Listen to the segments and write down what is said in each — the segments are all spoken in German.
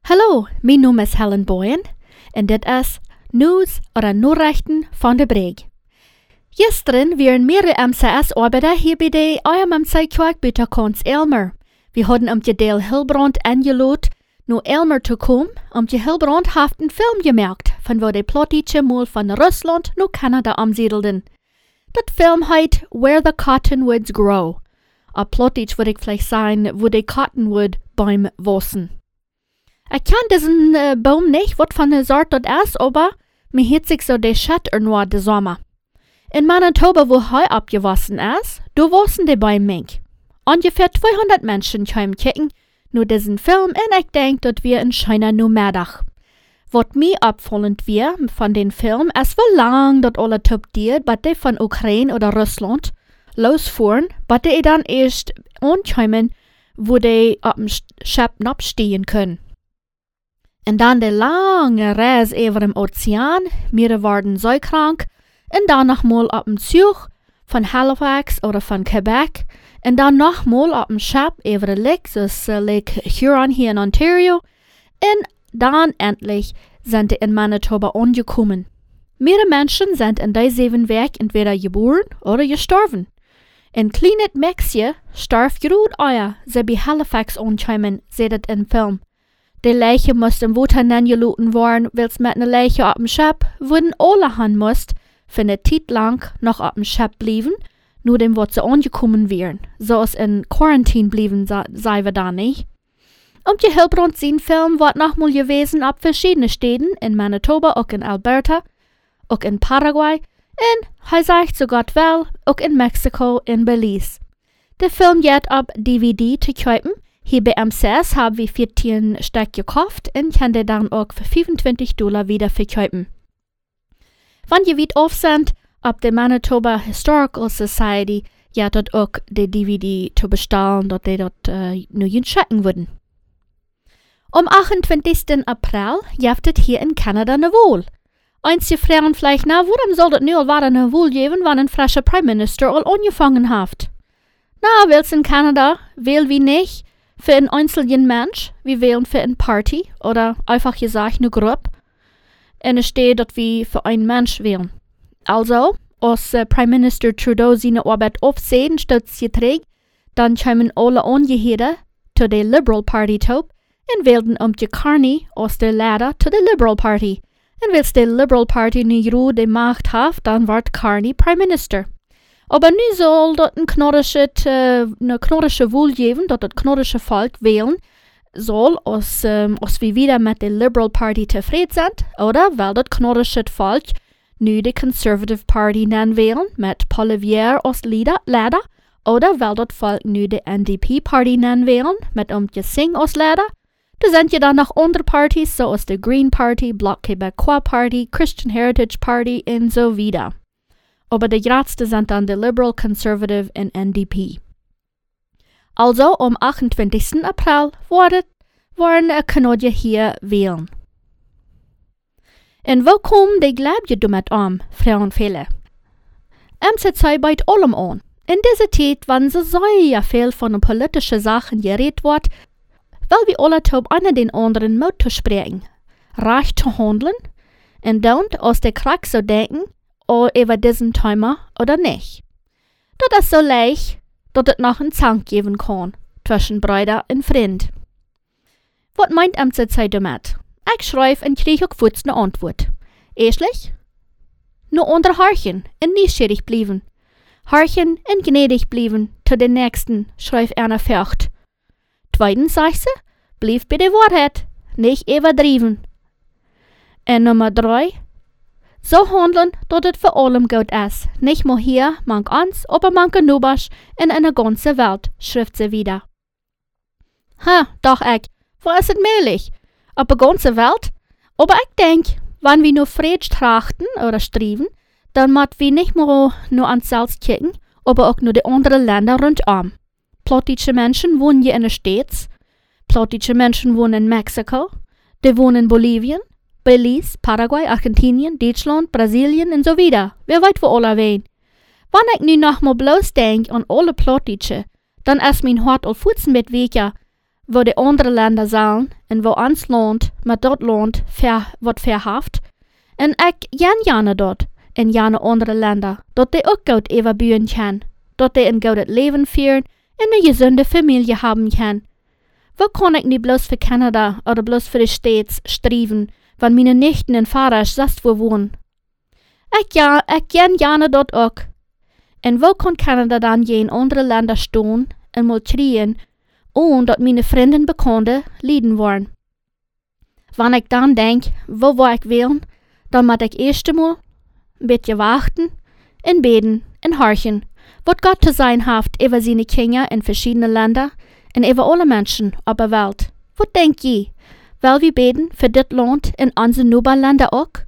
Hallo, mijn naam is Helen Boyen en dit is Nieuws oder Nachrichten van de Breg. Gestern waren mehrere MCS-Arbeiter hier bei der IMMC-Kerk bei der Kons Elmer. Wir hatten die Deel Hilbrand eingeladen, naar Elmer te komen, die Hilbrand heeft een film gemerkt, van waar de Plottietje mal van Rusland naar Canada omsiedelden. Dat film heet Where the Cottonwoods Grow. A Plottietje würde ich vielleicht sagen, wo de Cottonwood Bäume wachsen. Ich kann diesen Baum nicht, wat von der Sort dat is, aber mir hielt sich so de Schatt nur de Sommer. In Manitoba, wo Heu abgewassen ist, da wachsen de Bäume mink. Ungefähr 200 Menschen kommen kicken, nur diesen Film, und ich denk, dat wir in China nur Mittag. Wat mir abfallend wir von den Film, es war lang, dat alle Typ diert, bat de von Ukraine oder Russland losfuhren, bat de dann erst ankommen, wo de ab dem Schiff abstehen können. Und dann de lange Reise über dem Ozean, wir waren so krank, und dann nochmal ab dem Zug von Halifax oder von Quebec, und dann nochmal ab dem Schiff über den Lake, das Lake Huron hier in Ontario, und dann endlich sind in Manitoba angekommen. Mehrere Menschen sind in die 7 Wochen entweder geboren oder gestorben. In kleines Mexie starb gerud euer, sie bei Halifax ankommen, seht it im Film. Die Leiche musste im Wasser geladen worden, weil's mit einer Leiche auf dem Schiff, wurden alle haben musst, für eine Zeit lang noch auf dem Schiff blieben, nur dem, was sie angekommen wären. So ist in Quarantäne blieben, sei wir da nicht. Die Hilbrand sein Film wird nochmal gewesen auf verschiedene Städten, in Manitoba, auch in Alberta, auch in Paraguay, und, sagt so Gott will, auch in Mexiko, in Belize. Der Film geht auf DVD zu kaufen. Hier bei MCS haben wir 14 Stück gekauft und kann der dann auch für $25 wieder verkaufen. Wenn ihr wieder auf sind, ab der Manitoba Historical Society, ja dort auch die DVD zu bestellen, dass die dort nur schicken würden. Am 28. April gibt es hier in Kanada eine Wahl. Einige fragen vielleicht, warum soll das nur eine Wahl geben, wenn ein frischer Prime Minister all angefangen hat? Weil es in Kanada wählen wir nicht für einen einzelnen Mensch, wir wählen für eine Party oder einfach gesagt eine Gruppe. Und es steht, dass wir für einen Mensch wählen. Also, als Prime Minister Trudeau seine Arbeit aufsehen, stützt trägt, dann kommen alle Angehörigen zu der Liberal Party top und wählen die Carney aus der Leiter zu der Liberal Party. Und wenn die Liberal Party nicht Ruhe die Macht hat, dann wird Carney Prime Minister. Aber nu soll dort eine knurrische Wahl geben, dass das knurrische Volk wählen soll, als wir wieder mit der Liberal Party zufrieden sind, oder weil das knurrische Volk nu die Conservative Party nennen wählen, mit Poilievre als Leader, oder weil das Volk nu die NDP Party nennen wählen, mit Singh als Leader. Da sind ja dann noch andere Partys, so als die Green Party, Bloc Québécois Party, Christian Heritage Party und so weiter. Aber die größten sind dann die Liberal, Conservative und NDP. Also am 28. April waren Kanadier hier wählen. Und wo kommen die Gläubige damit an, fragen viele. MCC beit allem an. In dieser Zeit, wenn so sehr viel von den politischen Sachen geredet wird, weil wir alle top einer den anderen Mut zu sprechen, recht zu handeln und dann aus der Krieg zu denken, über diesen Thema oder nicht. Das ist so leicht, dass es noch einen Zank geben kann zwischen Brüder und Freund. Was meint MCC damit? Ich schreibe und kriege auch kurz eine Antwort. Erstlich, nur unter Horchen und neugierig bleiben. Horchen und gnädig bleiben zu den Nächsten, schreibt einer fort. Zweitens sagt sie, bleib bei der Wahrheit, nicht übertrieben. Und Nummer 3, so handeln, dass es für allem gut ist. Nicht nur hier, manch uns, aber manche Nubasch in einer ganzen Welt, schrift sie wieder. Doch wo ist es möglich? Auf der ganzen Welt? Aber ich denke, wenn wir nur Frieden trachten oder streben, dann müssen wir nicht nur an selbst kicken, aber auch nur die anderen Länder rundum. Plottische Menschen wohnen hier in den States, plottische Menschen wohnen in Mexiko, die wohnen in Bolivien, Belize, Paraguay, Argentinien, Deutschland, Brasilien und so weiter. Wer weiß, wo alle wehen. Wenn ich nu noch mal bloß denk an alle Plottische, dann ist mein Hart al Futzen mit Weker, wo die andere Länder zijn en wo ons land met dat land wordt verhaft. En ik jane dat in jane andere Länder, dat die ook goed even buien kan, dat die een goed leven vieren en een gezonde familie hebben kan. Wo kan ik niet bloos voor Canada oder bloos voor de States streven, van mijn nichten en vaders zast wo wonen? Ik jane dat ook. En wo kan Canada dan je in andere Länder staan en moet schreien, dat mijn vrienden bekenden lijden worden? Wanneer ik dan denk, wo wil ik willen, dan moet ik eerst eenmaal een beetje wachten en beden en horchen, wat God te zijn heeft over zijn kinderen in verschillende landen en over alle mensen op de wereld. Wat denk je? Wil we beden voor dit land en onze Nachbarländer ook?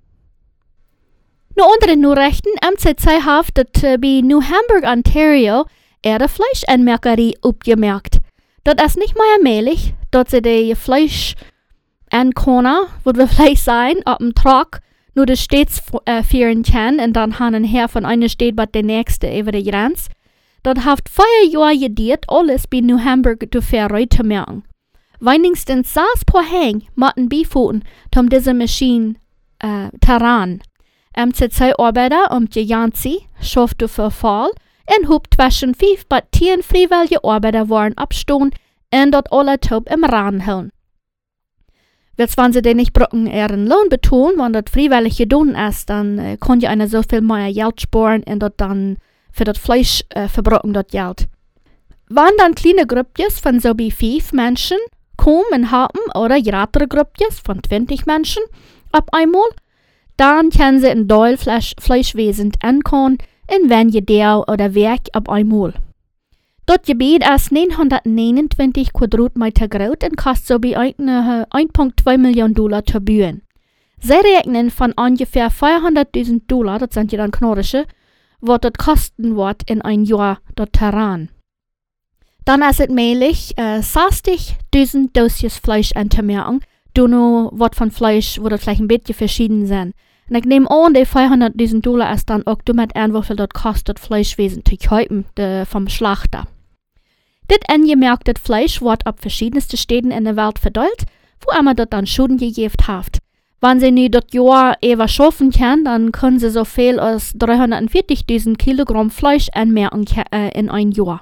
Nog andere Nachrichten, MCC heeft dat bij New Hamburg, Ontario, de Fleischanmerkerie opgemerkt. Dat is niet meer mogelijk dat ze de Fleisch aankomen, wat we vlees zijn, op een truck, naar de States vieren kan en dan gaan her van een stad bij de nächste over de grens. Dat heeft 4 jaar geduurd, alles bij New Hamburg te ver te merken. Wenigstens 6% moeten bijvoegen om deze machine te ran. MCC-arbeider om de jansie, schafft de verval en hoopt tussen 5 tot 10 vrijwillige arbeider worden opstaan en dat alle top im Ran houden. Wenn sie den nicht brauchen, ihren Lohn betonen, wenn das freiwillig gedaan ist, dann kann je einer so viel mehr Geld sparen und das dann für das Fleisch verbrauchen, das Geld. Wenn dann kleine Gruppjes von so wie 5 Menschen kommen haben oder größere Gruppjes von 20 Menschen auf einmal, dann können sie ein Teil Fleischwesen ankommen und wenn je der oder Werk auf einmal. Das Gebiet ist 929 Quadratmeter groß und kostet so wie 1,2 Millionen Dollar zu bauen. Sie rechnen von ungefähr $400.000, das sind ja dann Knorrische, was das kosten wird in ein Jahr, das Terrain. Dann ist es möglich, 60.000 Dosis Fleisch anzumerken, du nur was von Fleisch, wo das vielleicht ein bisschen verschieden sind. Und ich nehme an, die $400.000 ist dann auch damit an, wie viel das kostet, Fleischwesen zu kaufen, vom Schlachter. Das angemerkte Fleisch wird auf verschiedenste Städten in der Welt verteilt, wo immer das dann Schulden gegeben hat. Wenn sie nicht das Jahr ever schaffen können, dann können sie so viel als 340.000 Kilogramm Fleisch anmerken in ein Jahr.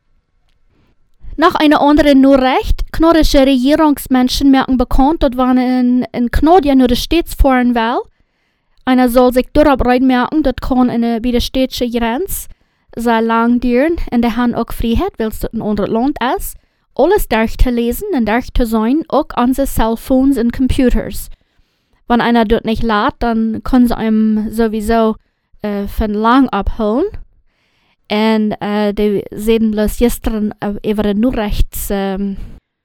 Nach einer anderen Nachricht, kanadische Regierungsmenschen merken bekannt, dass wenn in Kanada nur die Staats fahren will, einer soll sich darauf reinmerken, das kann bei der städtische Grenze sehr lang dauern und die haben auch Freiheit, weil es ein anderes Land ist, alles durchzulesen und durchzusehen, auch unsere Cellphones und Computers. Wenn einer dort nicht lädt, dann können sie einem sowieso von lang abholen. Und die sehen bloß gestern über den Nachrichtssender,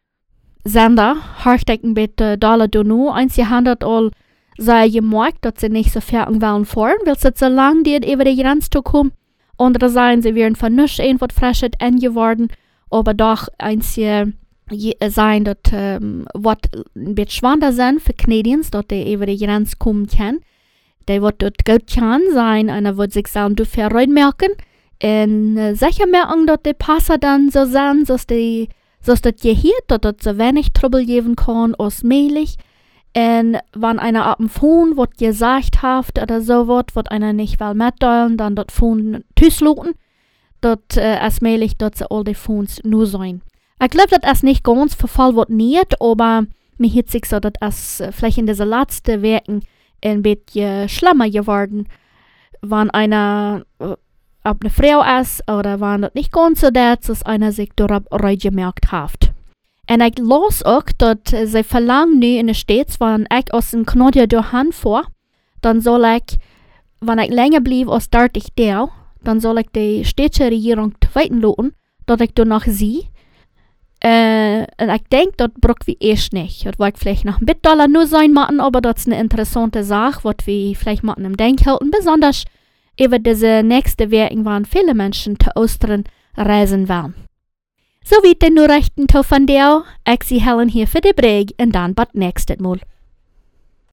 hartstigen bitte Dollar Dono, einzig handelt all sei gemerkt, dass sie nicht so fertig wollen fahren, weil es so lang geht, über die Grenze zu kommen. Andere sagen, sie wären von nichts irgendwas Frisches angeworden, aber doch einzig sein, dass was ein bisschen schwander sind für Canadiens, dass die über die Grenze kommen können. Die wird dort gut kann sein, einer wird sich sagen, du fährst reinmerken. Und sicher merken, dass die Passer dann so sind, dass das gehört, dass das so wenig Trouble geben kann, als möglich. Und wenn einer auf dem Phone was gesagt hat oder so wird einer nicht will mitteilen, dann das Phone tüßloten, das ist möglich, dass sie all die Phones nur sein. Ich glaube, das ist nicht ganz verfall wird nicht, aber mir hat sich so, das ist vielleicht in diesen letzten Werken ein bisschen schlimmer geworden, wenn einer ob eine Frau ist oder wenn das nicht ganz so ist, dass einer sich darauf reingemerkt hat. Und ich las auch, dass sie verlangen in den States, wenn ich aus dem Kanada durchhin fahre, dann soll ich, wenn ich länger bleibe als 30 Tage, dann soll ich die städtische Regierung weiten lassen, dass ich danach sehe. Und ich denke, das braucht wir erst nicht. Das wird vielleicht noch ein bisschen nur sein machen, aber das ist eine interessante Sache, was wir vielleicht machen im Denk halten, besonders über diese nächste Werken, waren viele Menschen zu Ostern reisen werden. So wie die Nachrichten von dir, ich sie Helen hier für die Breg und dann bis nächstes Mal.